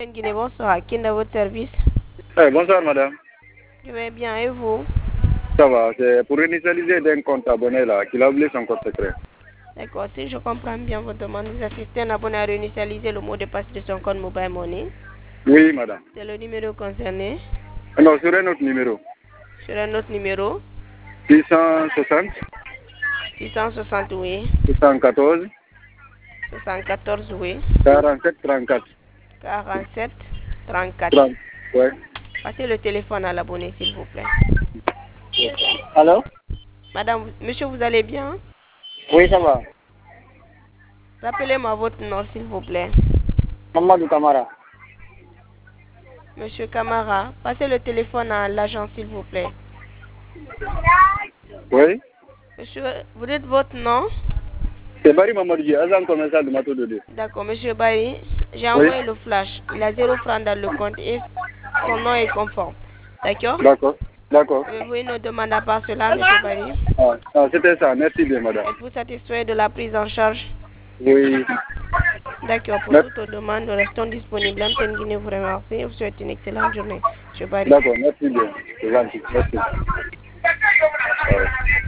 Guinée, bonsoir. Qui est dans votre service? Bonsoir madame. Je vais bien et vous? Ça va, c'est pour initialiser d'un compte abonné là, qu'il a oublié son code secret. D'accord, si je comprends bien votre demande, vous assistez un abonné à réinitialiser le mot de passe de son compte Mobile Money. Oui madame. C'est le numéro concerné. Non, sur un autre numéro. Sur un autre numéro. 660. 660, oui. 614. 74, oui. 47 34. 47 34. 30. Ouais. Passez le téléphone à l'abonné, s'il vous plaît. Allô? Madame, monsieur, vous allez bien? Oui, ça va. Rappelez-moi votre nom, s'il vous plaît. Mamadou Kamara. Monsieur Camara, passez le téléphone à l'agent, s'il vous plaît. Oui. Monsieur, vous dites votre nom? C'est Barry Mamadou, agent commercial de Mato Dodé. D'accord, monsieur Barry, j'ai Oui. envoyé le flash. Il a 0 francs dans le compte et son nom est conforme. D'accord? D'accord. D'accord. Avez-vous une demande à part cela, monsieur Barry? C'était ça. Merci bien madame. Êtes-vous satisfait de la prise en charge? Oui. D'accord, pour Merci. toute demande, nous restons disponibles. MTN Guinée vous remercie et vous souhaite une excellente journée. Monsieur Barry. D'accord, merci bien. C'est gentil. Merci. Ouais.